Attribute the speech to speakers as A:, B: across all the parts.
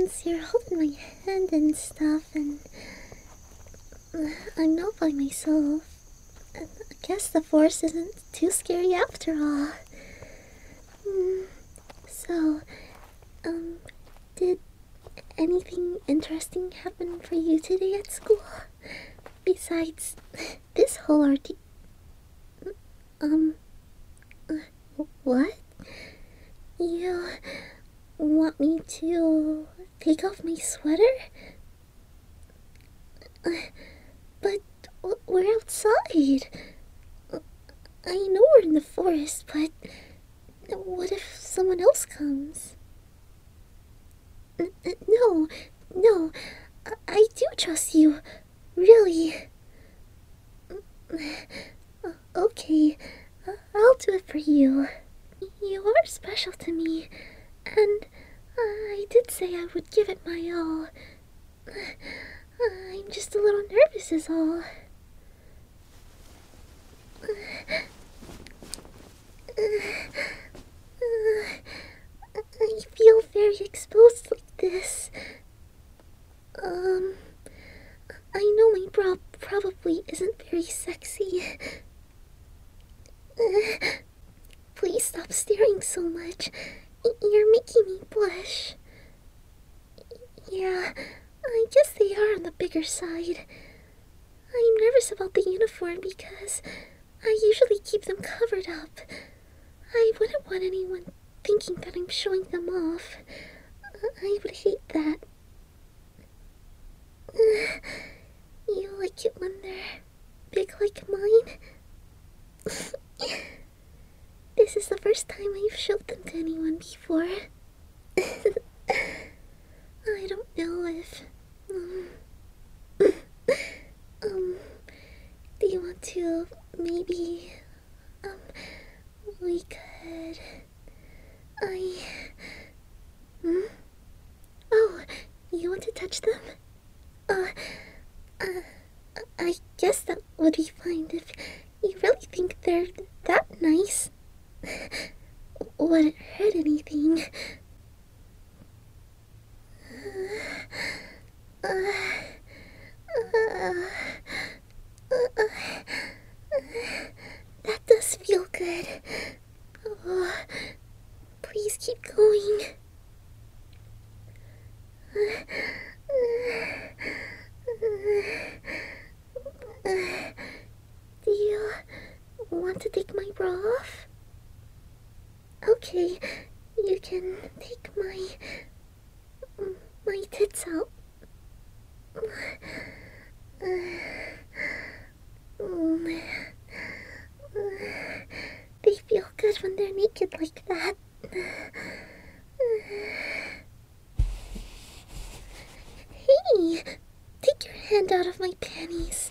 A: since you're holding my hand and stuff, and I'm not by myself, I guess the forest isn't too scary after all. So, did anything interesting happen for you today at school? Besides this whole ordeal? What? You want me to take off my sweater? But we're outside. I know we're in the forest, but what if someone else comes? No, no, I do trust you, really. Okay, I'll do it for you. You are special to me, and I did say I would give it my all. I'm just a little nervous is all. I feel very exposed like this. I know my bra probably isn't very sexy. Please stop staring so much. You're making me blush. Yeah, I guess they are on the bigger side. I'm nervous about the uniform because I usually keep them covered up. I wouldn't want anyone thinking that I'm showing them off. I would hate that. You like it when they're big like mine? This is the first time I've showed them to anyone before. I don't know if... do you want to maybe... we could... Oh, you want to touch them? I guess that would be fine if you really think they're that nice. Wouldn't hurt anything. That does feel good. Oh, please keep going. Do you want to take my bra off? Okay, you can take my tits out. They feel good when they're naked like that. Hey, take your hand out of my panties.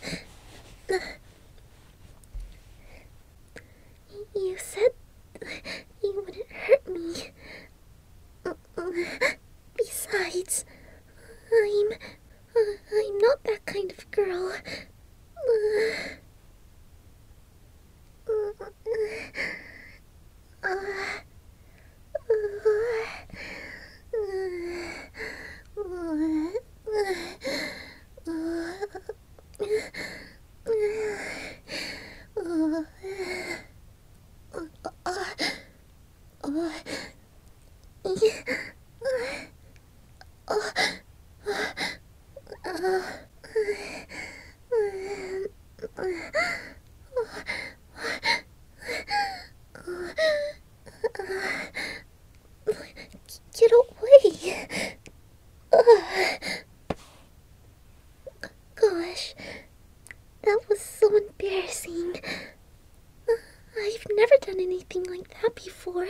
A: You said you wouldn't hurt me. Besides, I'm not that kind of girl. Get away! Gosh, that was so embarrassing. I've never done anything like that before.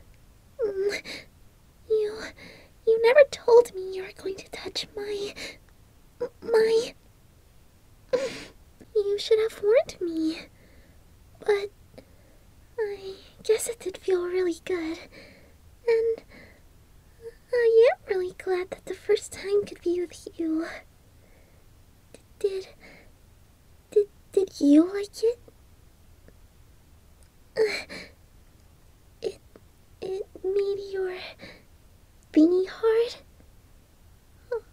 A: You never told me you were going to touch my... You should have warned me. But I guess it did feel really good. And I am really glad that the first time could be with you. Did you like it? It made your thingy hard?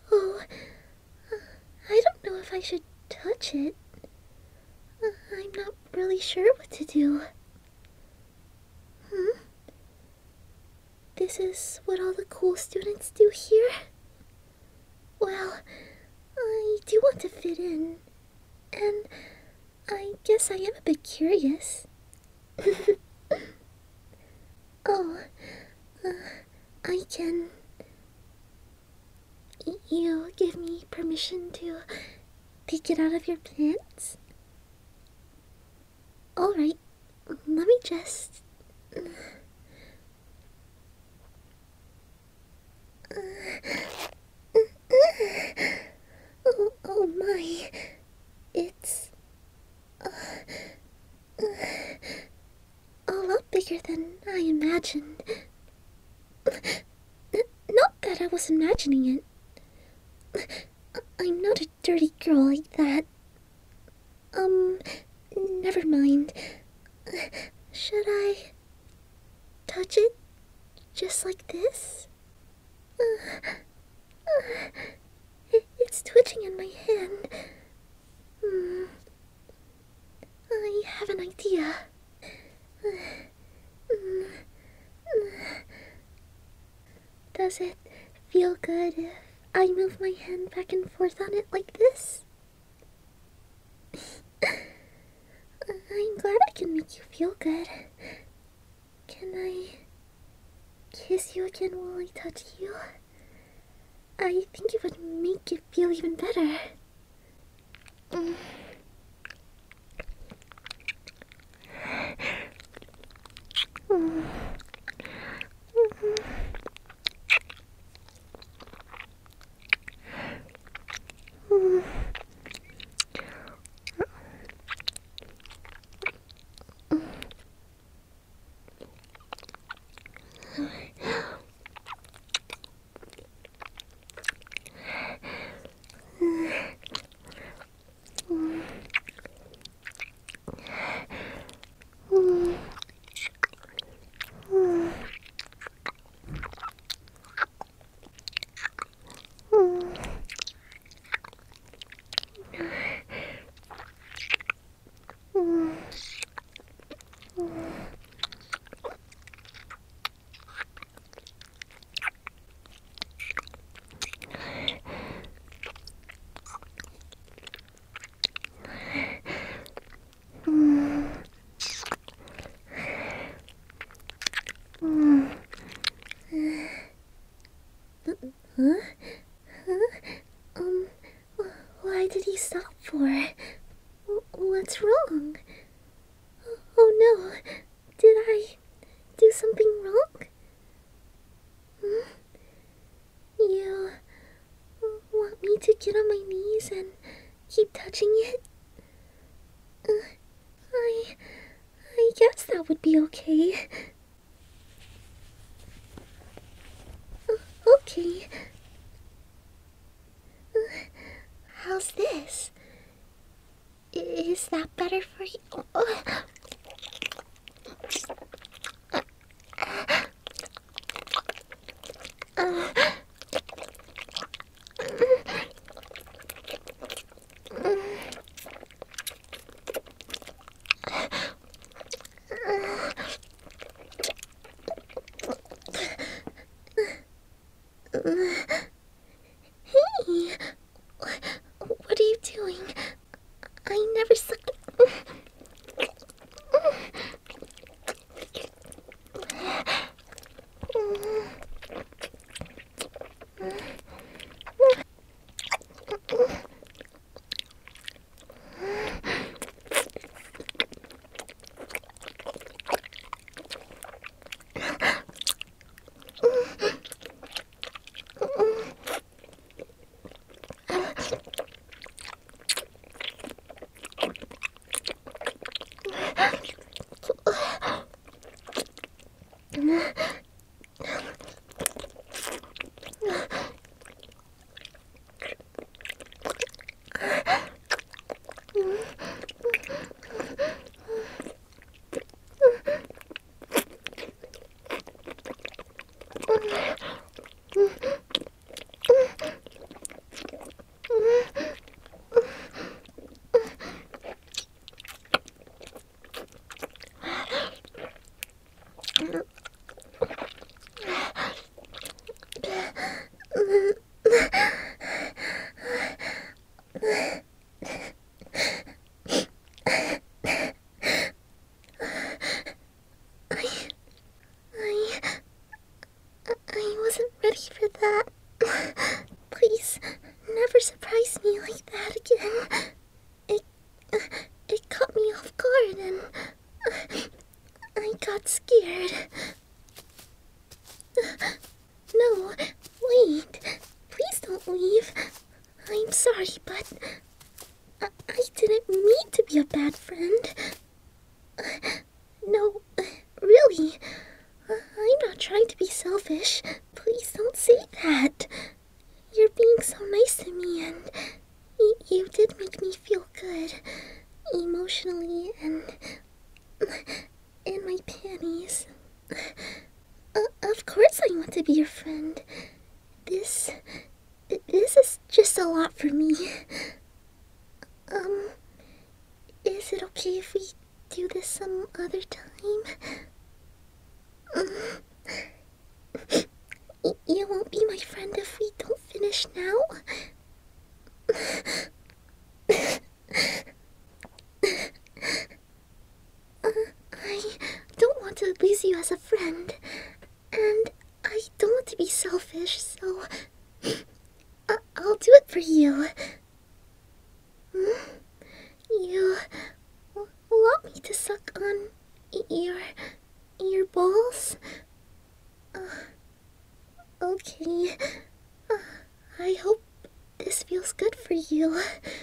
A: Oh, I don't know if I should touch it. I'm not really sure what to do. Hmm? This is what all the cool students do here? Well, I do want to fit in, and I guess I am a bit curious. Oh, I can... You give me permission to take it out of your pants? Alright, let me just... Oh my... It's... a lot bigger than I imagined. Not that I was imagining it. I'm not a dirty girl like that. Never mind. Should I touch it just like this? It's twitching in my hand. I have an idea. Does it feel good if I move my hand back and forth on it like this? I'm glad I can make you feel good. Can I kiss you again while I touch you? I think it would make it feel even better. Huh? Why did he stop for? What's wrong? Oh no, did I do something wrong? You want me to get on my knees and keep touching it? I guess that would be okay. Okay. How's this? Is that better for you? get scared. No, wait. Please don't leave. I'm sorry, but I didn't mean to be a bad friend. No, really. I'm not trying to be selfish. Please don't say that. You're being so nice to me, and you did make me feel good. Emotionally and in my panties. Of course I want to be your friend. This is just a lot for me. Is it okay if we do this some other time? You won't be my friend if we don't finish now? I don't want to lose you as a friend, and I don't want to be selfish, so I'll do it for you. You want me to suck on your balls? Okay. I hope this feels good for you.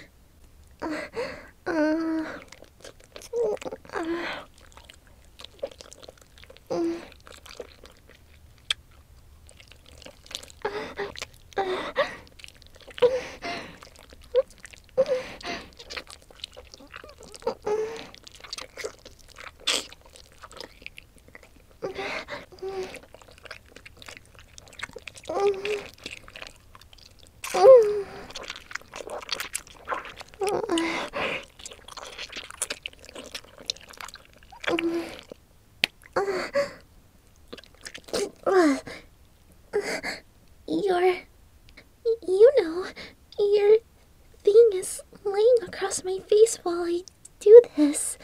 A: Your thing is laying across my face while I do this.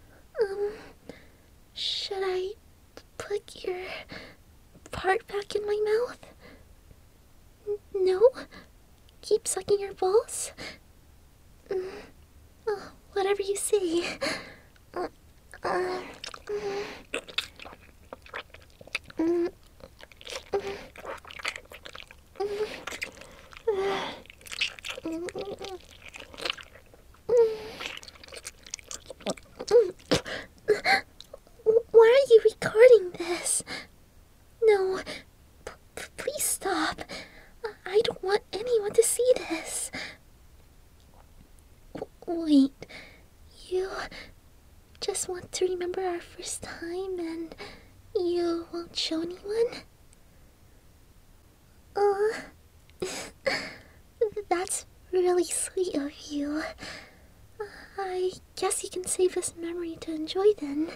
A: Should I put your part back in my mouth? No? Keep sucking your balls? Oh, whatever you say. Why are you recording this? No, please stop. I don't want anyone to see this. Wait, you just want to remember our first time and you won't show anyone? That's really sweet of you. I guess you can save this memory to enjoy then.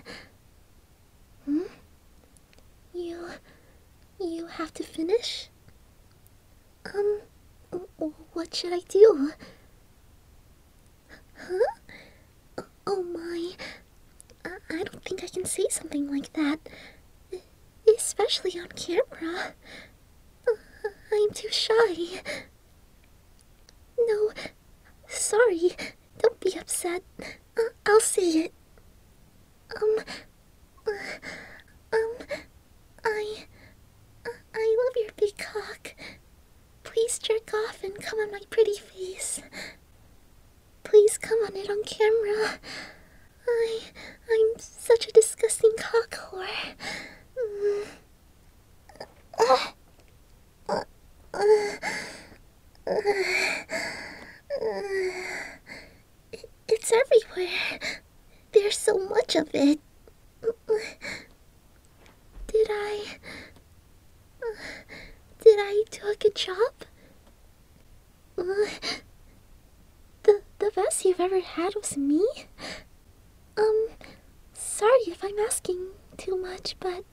A: You have to finish? What should I do? Huh? Oh my, I don't think I can say something like that. Especially on camera. I'm too shy. No, sorry, don't be upset. I'll say it. I love your big cock. Please jerk off and come on my pretty face. Please come on it on camera. I'm such a disgusting cock whore. It's everywhere. There's so much of it. Did I do a good job? The best you've ever had was me? Sorry if I'm asking too much, but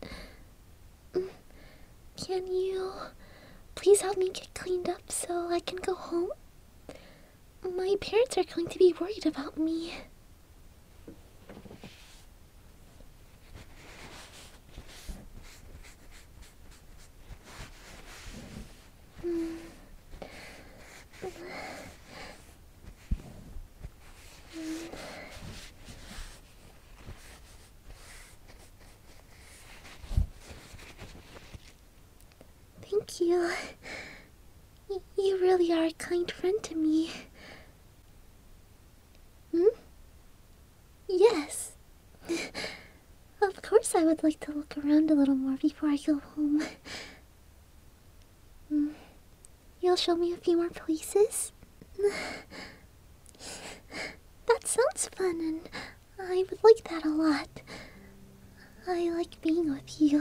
A: can you please help me get cleaned up so I can go home? My parents are going to be worried about me. you. You really are a kind friend to me. Hmm? Yes. Of course I would like to look around a little more before I go home. You'll show me a few more places? That sounds fun, and I would like that a lot. I like being with you.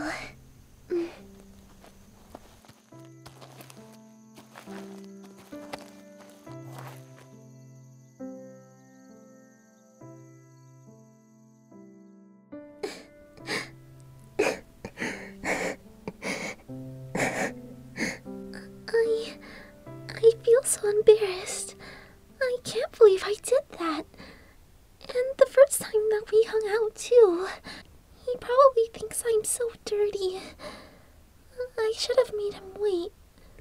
A: I feel so embarrassed. I can't believe I did that. And the first time that we hung out, too. He probably thinks I'm so dirty. I should have made him wait.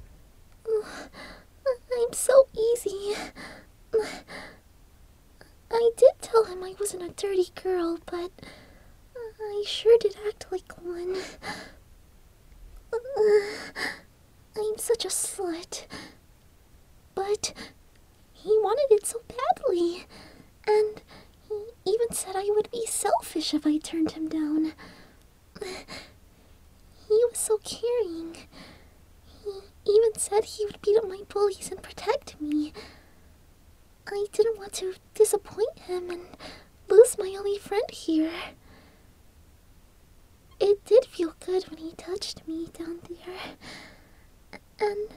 A: I'm so easy. I did tell him I wasn't a dirty girl, but I sure did act like one. I'm such a slut. But he wanted it so badly. And he even said I would be selfish if I turned him down. He was so caring. He even said he would beat up my bullies and protect me. I didn't want to disappoint him and lose my only friend here. It did feel good when he touched me down there. And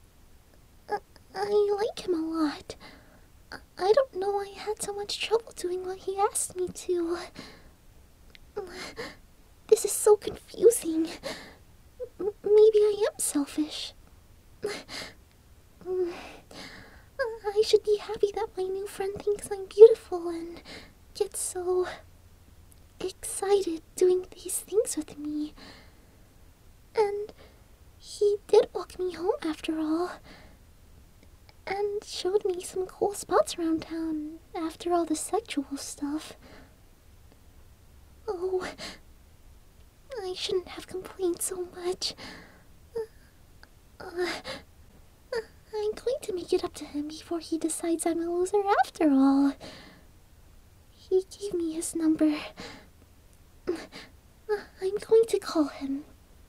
A: I like him a lot. I don't know I had so much trouble doing what he asked me to. This is so confusing. Maybe I am selfish. I should be happy that my new friend thinks I'm beautiful and gets so excited doing these things with me. And he did walk me home after all, and showed me some cool spots around town after all the sexual stuff. Oh, I shouldn't have complained so much. I'm going to make it up to him before he decides I'm a loser after all. He gave me his number. I'm going to call him.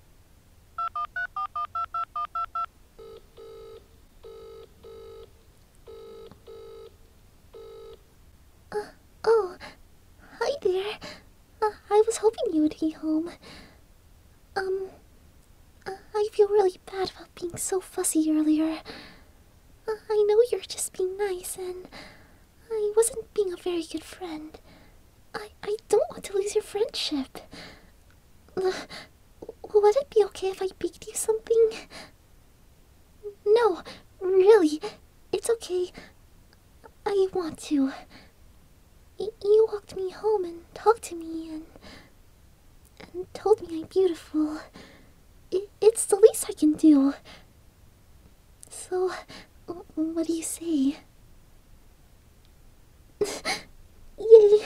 A: Oh, hi there. I was hoping you would be home. I feel really bad about being so fussy earlier. I know you're just being nice, and I wasn't being a very good friend. I don't want to lose your friendship. Would it be okay if I baked you something? No, really, it's okay. I want to. You walked me home and talked to me and told me I'm beautiful. It's the least I can do. So, what do you say? Yay!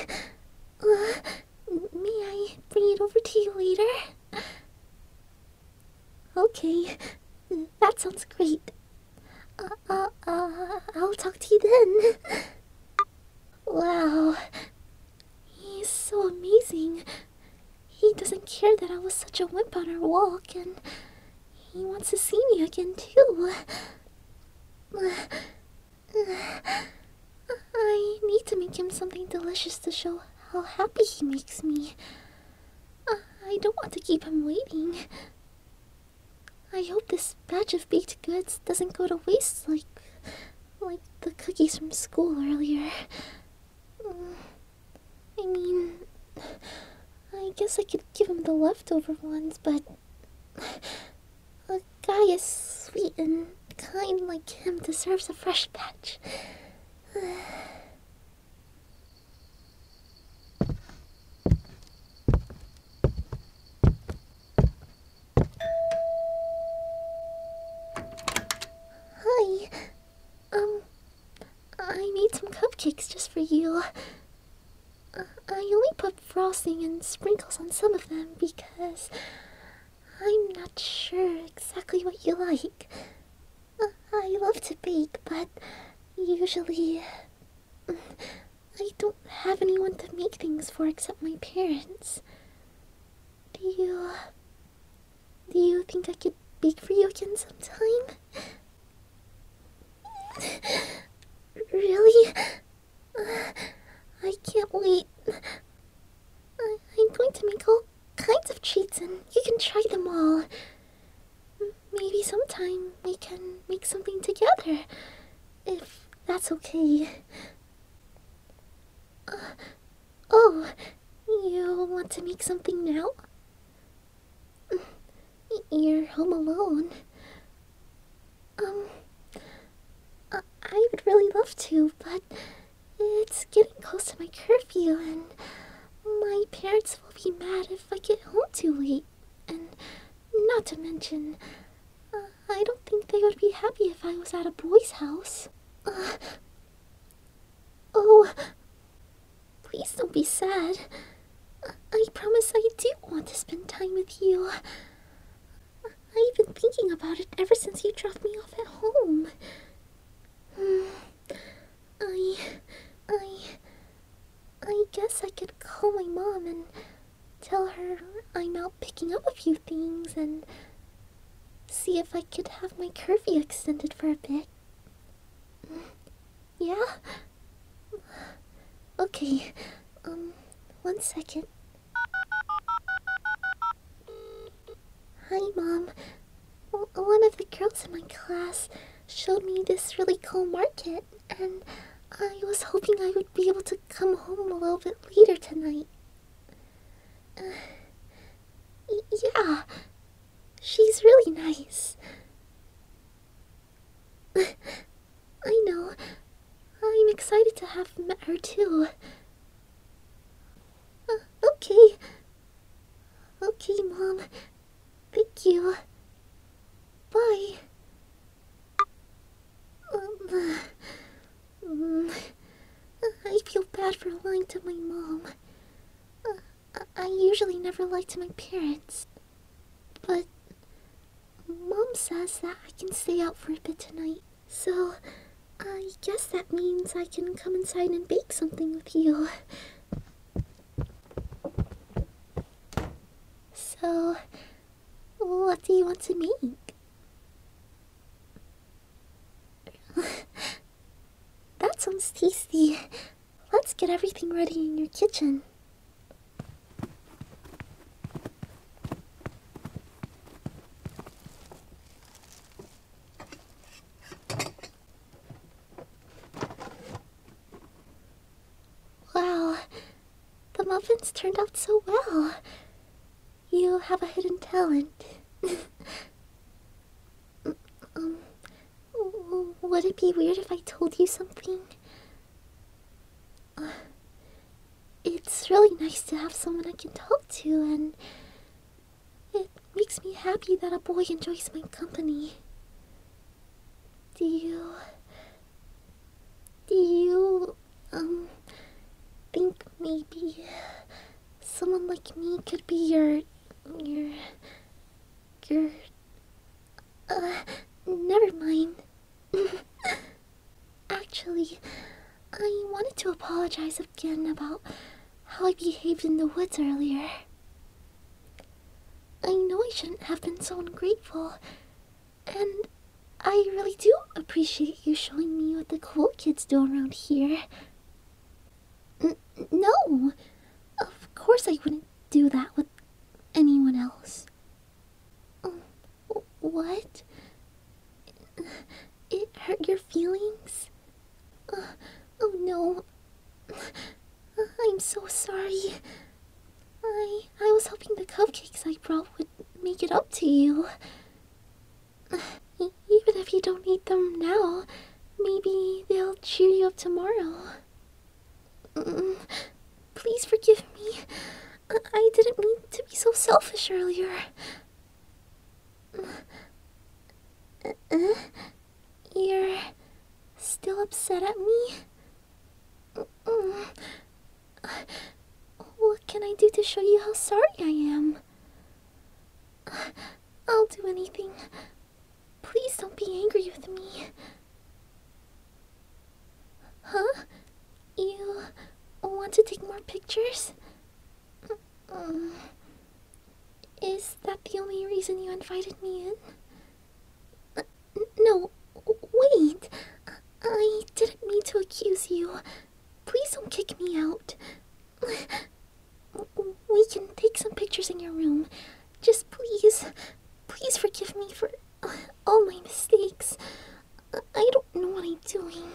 A: May I bring it over to you later? Okay, that sounds great. I'll talk to you then. Wow, he's so amazing. He doesn't care that I was such a wimp on our walk, and he wants to see me again, too. I need to make him something delicious to show how happy he makes me. I don't want to keep him waiting. I hope this batch of baked goods doesn't go to waste like the cookies from school earlier. I mean, I guess I could give him the leftover ones, but a guy as sweet and kind like him deserves a fresh batch. Hi. I made some cupcakes just for you. I only put frosting and sprinkles on some of them because I'm not sure exactly what you like. I love to bake, but usually I don't have anyone to make things for except my parents. Do you think I could bake for you again sometime? Really? I can't wait. I'm going to make all kinds of treats and you can try them all. Maybe sometime we can make something together, if that's okay. Oh, you want to make something now? You're home alone. I would really love to, but it's getting close to my curfew and my parents will be mad if I get home too late. And not to mention, I don't think they would be happy if I was at a boy's house. Oh, please don't be sad. I promise I do want to spend time with you. I've been thinking about it ever since you dropped me off at home. I guess I could call my mom and tell her I'm out picking up a few things and see if I could have my curfew extended for a bit. Yeah? Okay, 1 second. Hi, Mom. One of the girls in my class showed me this really cool market, and I was hoping I would be able to come home a little bit later tonight. Yeah, she's really nice. I know. I'm excited to have met her too. Okay. Okay, Mom. Thank you. Bye. I feel bad for lying to my mom. I usually never lie to my parents. But Mom says that I can stay out for a bit tonight. So I guess that means I can come inside and bake something with you. So, what do you want to make? That sounds tasty. Let's get everything ready in your kitchen. Wow, the muffins turned out so well. You have a hidden talent. Would it be weird if I told you something? It's really nice to have someone I can talk to, and it makes me happy that a boy enjoys my company. Do you, think maybe someone like me could be your, never mind. Actually, I wanted to apologize again about how I behaved in the woods earlier. I know I shouldn't have been so ungrateful, and I really do appreciate you showing me what the cool kids do around here. No! Of course I wouldn't do that with anyone else. What? It hurt your feelings? Oh no. I'm so sorry. I was hoping the cupcakes I brought would make it up to you. Even if you don't eat them now, maybe they'll cheer you up tomorrow. Please forgive me. I didn't mean to be so selfish earlier. You're still upset at me? What can I do to show you how sorry I am? I'll do anything. Please don't be angry with me. Huh? You want to take more pictures? Is that the only reason you invited me in? No, wait. I didn't mean to accuse you. Please don't kick me out. We can take some pictures in your room. Just please forgive me for all my mistakes. I don't know what I'm doing.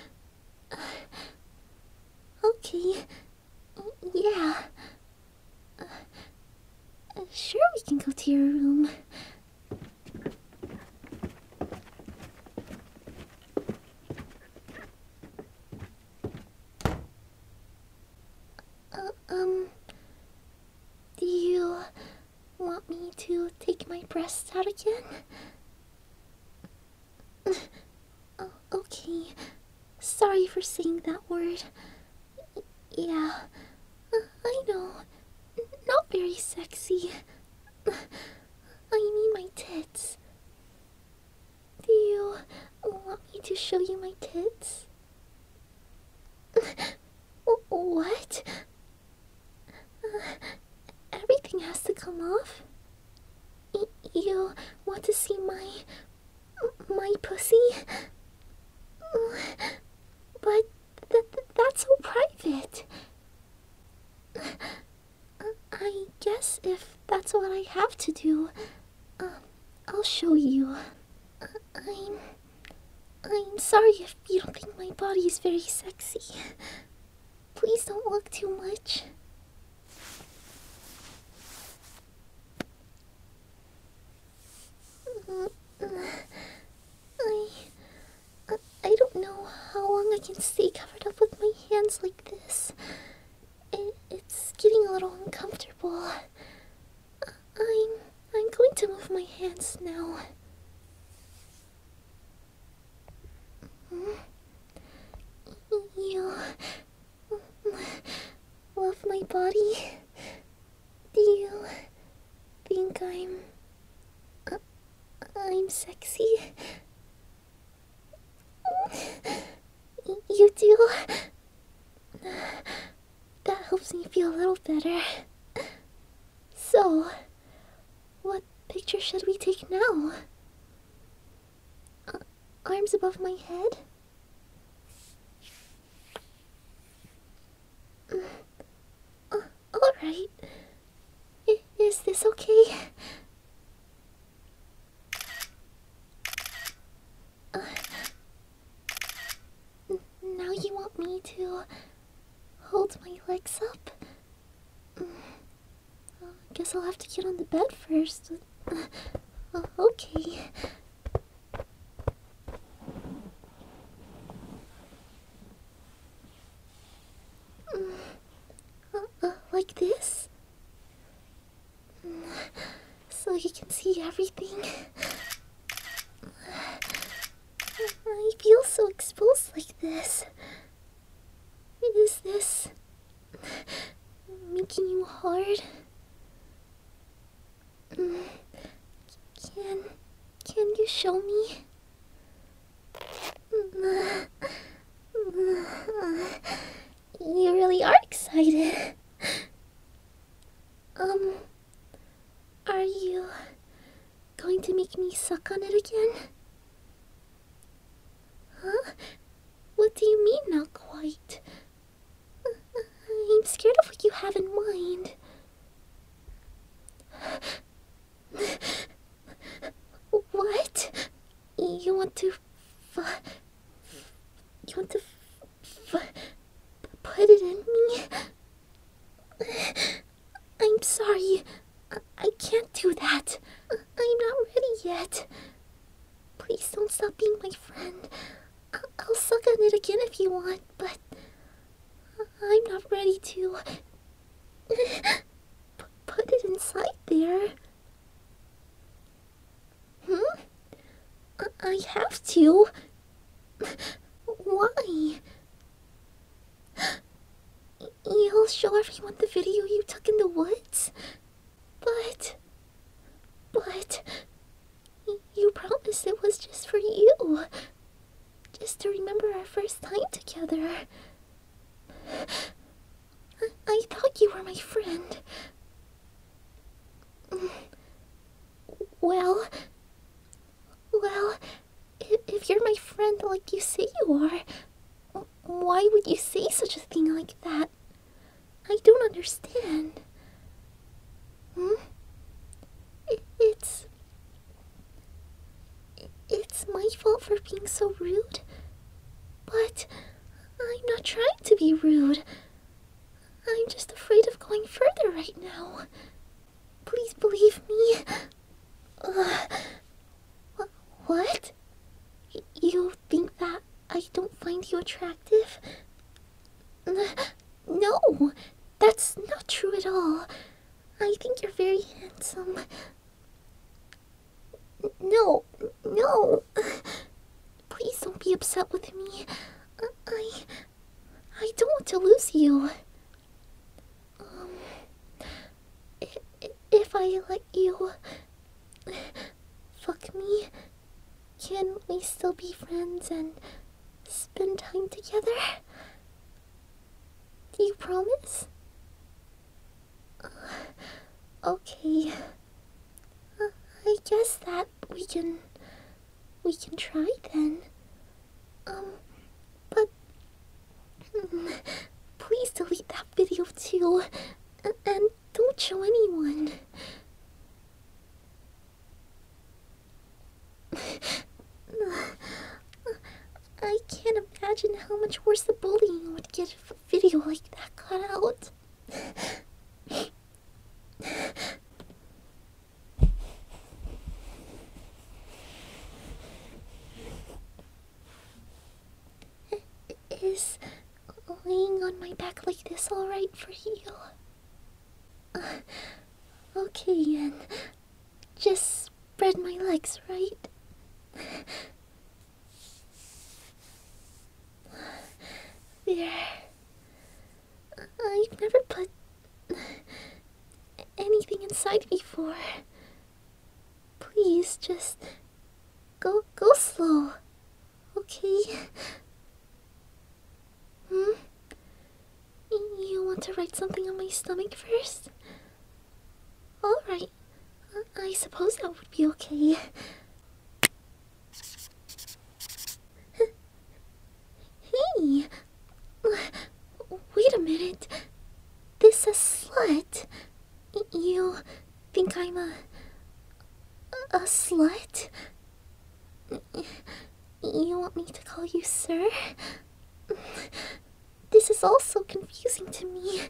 A: Okay. Yeah. Sure, we can go to your room. Do you want me to take my breasts out again? Oh, okay. Sorry for saying that word. Yeah, I know. Not very sexy. I mean my tits. Do you want me to show you my tits? What? Everything has to come off? You want to see my pussy? But that's so private. I guess if that's what I have to do, I'll show you. I'm sorry if you don't think my body is very sexy. Please don't look too much. I don't know how long I can stay covered up with my hands like this. It's getting a little uncomfortable. I'm going to move my hands now. You love my body? Do you think I'm sexy? You do? That helps me feel a little better. So, what picture should we take now? Arms above my head? Alright. Is this okay? Now you want me to hold my legs up? Guess I'll have to get on the bed first. Okay. Like this? So you can see everything. I feel so exposed like this. Is this making you hard? Can you show me? You really are excited. Are you going to make me suck on it again? Huh? What do you mean, not quite? I'm scared of what you have in mind. What? You want to put it in me? I'm sorry. I can't do that. I'm not ready yet. Please don't stop being my friend. I'll suck on it again if you want, but I'm not ready to put it inside there. I have to. Why? You'll show everyone the video you took in the woods? But Well, if you're my friend like you say you are, why would you say such a thing like that? I don't understand. It's... It's my fault for being so rude. But I'm not trying to be rude. I'm just afraid of going further right now. Please believe me. What? You think that I don't find you attractive? No, that's not true at all. I think you're very handsome. No. Please don't be upset with me. I don't want to lose you. If I let you fuck me, can we still be friends and spend time together? Do you promise? Okay. I guess that we can try then. But please delete that video too, and don't show anyone. I can't imagine how much worse the bullying would get if a video like that got out. Is laying on my back like this alright for you? Okay, and just spread my legs, right? There. I've never put anything inside before. Please, just go slow, okay? You want to write something on my stomach first? Alright, I suppose that would be okay. Hey! Wait a minute. This says slut. You think I'm a slut? You want me to call you sir? This is all so confusing to me.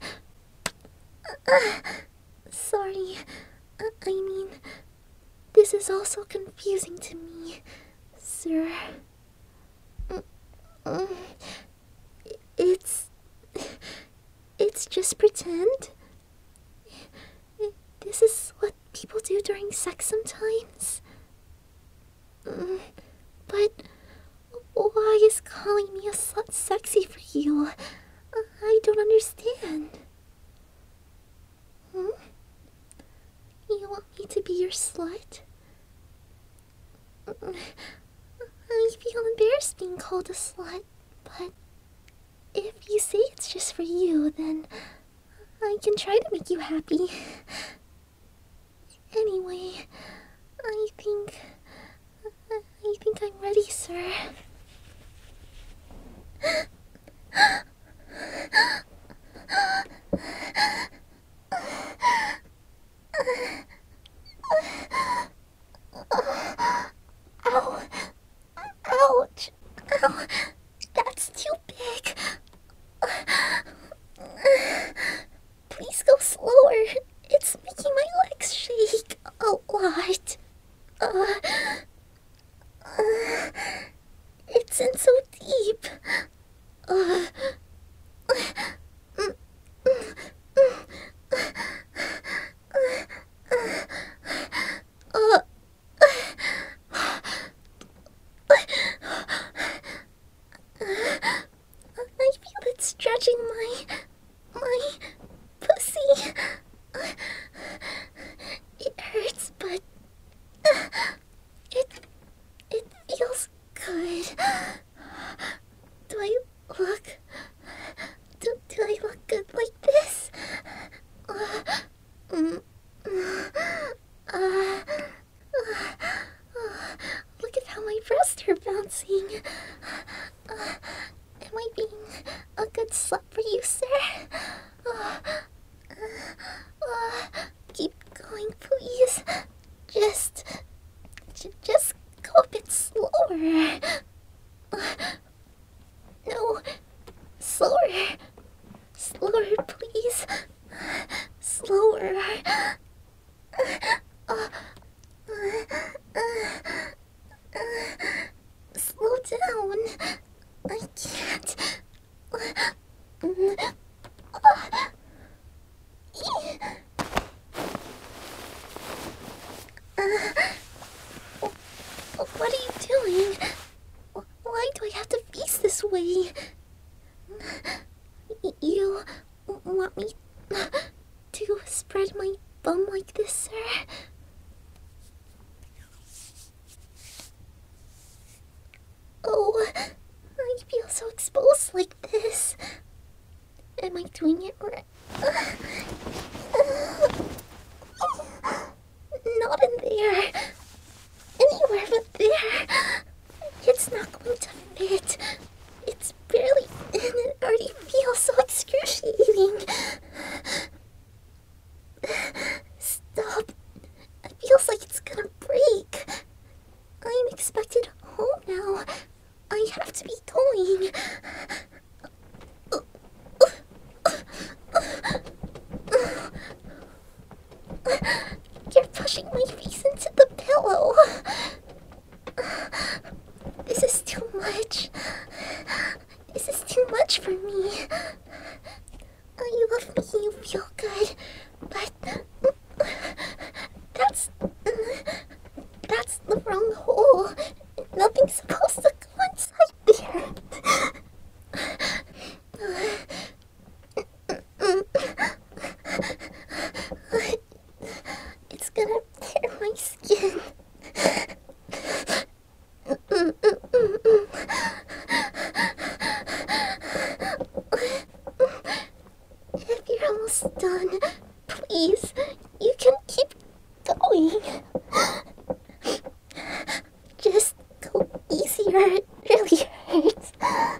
A: Sorry. I mean, this is also confusing to me, sir. It's just pretend. This is what people do during sex sometimes. But why is calling me a slut sexy for you? I don't understand. You want me to be your slut? I feel embarrassed being called a slut, but if you say it's just for you, then I can try to make you happy. Anyway, I think I'm ready, sir. Ow! Ouch! Ow! That's too big. Please go slower. It's making my legs shake a lot. It's in so deep. I feel it stretching my pussy. It hurts, but slower. Slow down. I can't. What are you doing? Why do I have to face this way? You want me to spread my bum like this, sir? Oh, I feel so exposed like this. Am I doing it right? Not in there. Anywhere but there. It's not going to fit. It's barely in. It already feels so excruciating. Stop. It feels like it's gonna break. I'm expected home now. I have to be going. You're pushing my face into the pillow. This is too much. This is too much for me. You love making you feel good, but that's the wrong hole. Nothing's supposed to go inside there. It's gonna tear my skin. If you're almost done, please, you can keep going. Just go easier, it really hurts.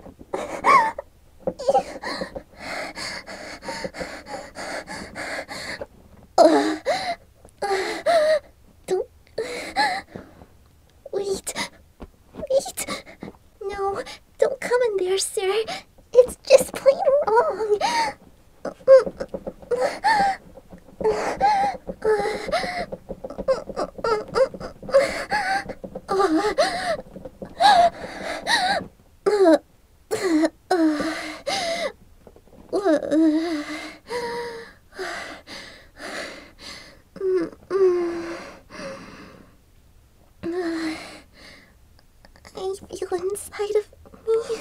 A: Don't. Wait. No, don't come in there, sir. It's just plain wrong. I feel inside of me.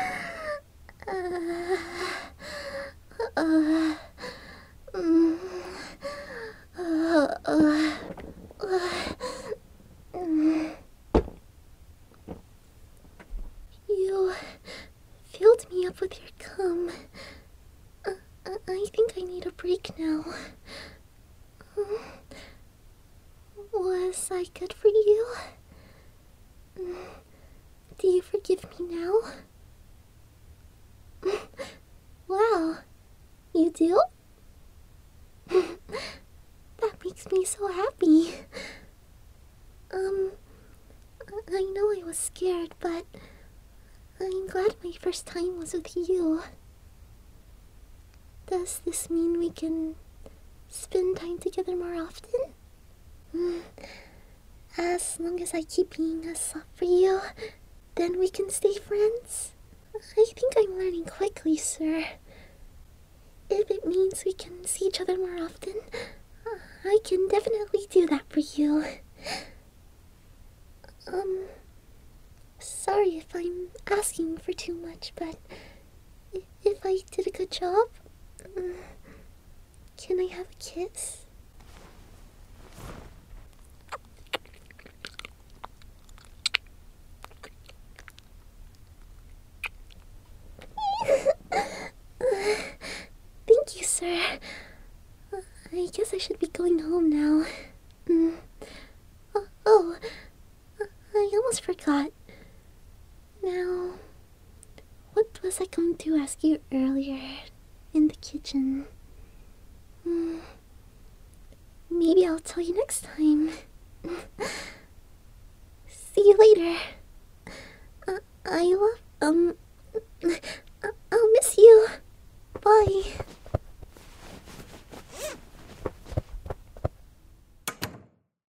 A: You filled me up with your cum. I think I need a break now. Was I good for you? Do you forgive me now? Wow, you do? That makes me so happy. I know I was scared, but I'm glad my first time was with you. Does this mean we can spend time together more often? As long as I keep being a sub for you, then we can stay friends. I think I'm learning quickly, sir. If it means we can see each other more often, I can definitely do that for you. Sorry if I'm asking for too much, but if I did a good job, can I have a kiss? Thank you, sir. I guess I should be going home now. I almost forgot. Now, what was I going to ask you earlier in the kitchen? Maybe I'll tell you next time. See you later. I love,